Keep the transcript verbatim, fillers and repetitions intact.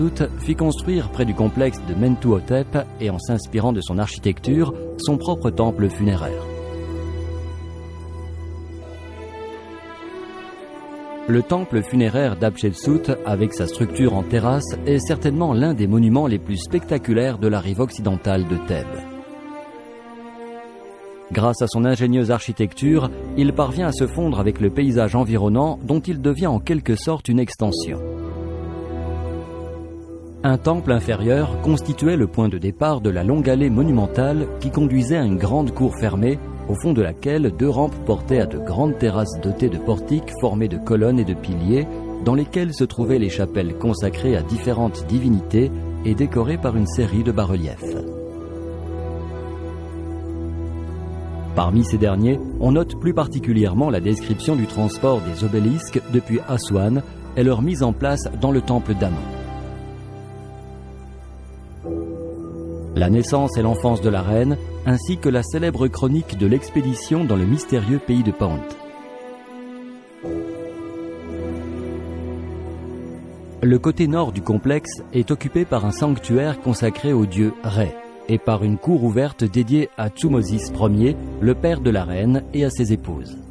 fit construire près du complexe de Mentuhotep et en s'inspirant de son architecture, son propre temple funéraire. Le temple funéraire d'Hatchepsout, avec sa structure en terrasse, est certainement l'un des monuments les plus spectaculaires de la rive occidentale de Thèbes. Grâce à son ingénieuse architecture, il parvient à se fondre avec le paysage environnant dont il devient en quelque sorte une extension. Un temple inférieur constituait le point de départ de la longue allée monumentale qui conduisait à une grande cour fermée, au fond de laquelle deux rampes portaient à de grandes terrasses dotées de portiques formés de colonnes et de piliers, dans lesquelles se trouvaient les chapelles consacrées à différentes divinités et décorées par une série de bas-reliefs. Parmi ces derniers, on note plus particulièrement la description du transport des obélisques depuis Aswan et leur mise en place dans le temple d'Amon. La naissance et l'enfance de la reine, ainsi que la célèbre chronique de l'expédition dans le mystérieux pays de Pont. Le côté nord du complexe est occupé par un sanctuaire consacré au dieu Ré et par une cour ouverte dédiée à Thutmose Ier, le père de la reine, et à ses épouses.